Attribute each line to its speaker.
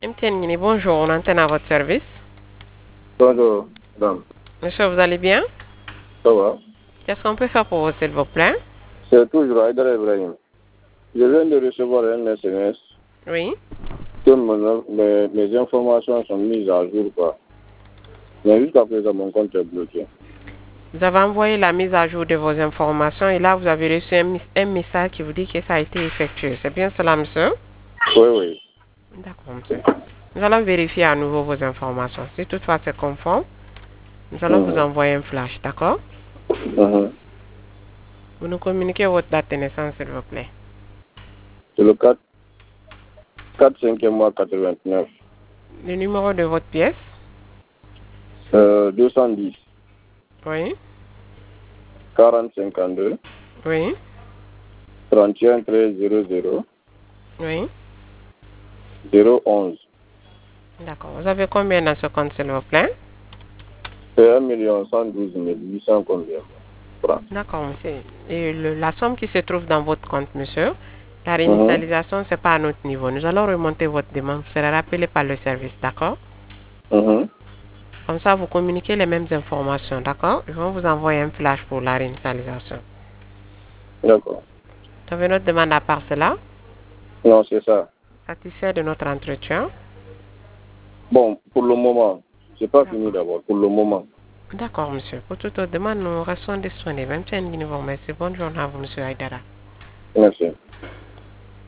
Speaker 1: MTN, bonjour, on antenne à votre service.
Speaker 2: Bonjour, madame.
Speaker 1: Monsieur, vous allez bien?
Speaker 2: Ça va?
Speaker 1: Qu'est-ce qu'on peut faire pour vous, s'il vous plaît?
Speaker 2: C'est toujours Aïdara Ibrahim. Je viens de recevoir un SMS
Speaker 1: Oui.
Speaker 2: que mes informations sont mises à jour, quoi. Mais jusqu'à présent, mon compte est bloqué.
Speaker 1: Vous avez envoyé la mise à jour de vos informations et là, vous avez reçu un message qui vous dit que ça a été effectué. C'est bien cela, monsieur?
Speaker 2: Oui, oui.
Speaker 1: D'accord, monsieur. Nous allons vérifier à nouveau vos informations. Si toutefois c'est conforme, nous allons vous
Speaker 2: Mhm.
Speaker 1: envoyer un flash, d'accord?
Speaker 2: Mhm.
Speaker 1: Vous nous communiquez votre date de naissance, s'il vous plaît.
Speaker 2: C'est le 4 5e mois 89.
Speaker 1: Le numéro de votre pièce?
Speaker 2: 210
Speaker 1: Oui.
Speaker 2: 40 52
Speaker 1: Oui.
Speaker 2: 31 13 00
Speaker 1: Oui.
Speaker 2: 011.
Speaker 1: D'accord. Vous avez combien dans ce compte, s'il vous plaît?
Speaker 2: C'est 1 112 800 combien? Francs.
Speaker 1: D'accord, monsieur. Et la somme qui se trouve dans votre compte, monsieur, la
Speaker 2: Mhm.
Speaker 1: réinitialisation, ce n'est pas à notre niveau. Nous allons remonter votre demande. Vous serez rappelé par le service, d'accord?
Speaker 2: Mhm.
Speaker 1: Comme ça, vous communiquez les mêmes informations, d'accord? Ils vont vous envoyer un flash pour la réinitialisation.
Speaker 2: D'accord.
Speaker 1: Vous avez notre demande à part cela?
Speaker 2: Non, c'est ça.
Speaker 1: Satisfait de notre entretien?
Speaker 2: Bon, pour le moment, c'est pas fini
Speaker 1: D'accord.
Speaker 2: d'abord. Pour le moment.
Speaker 1: D'accord, monsieur. Pour toute autre demande, nous restons disponibles. Même si vous remercie. Bonne journée à vous, monsieur Aïdara.
Speaker 2: Merci.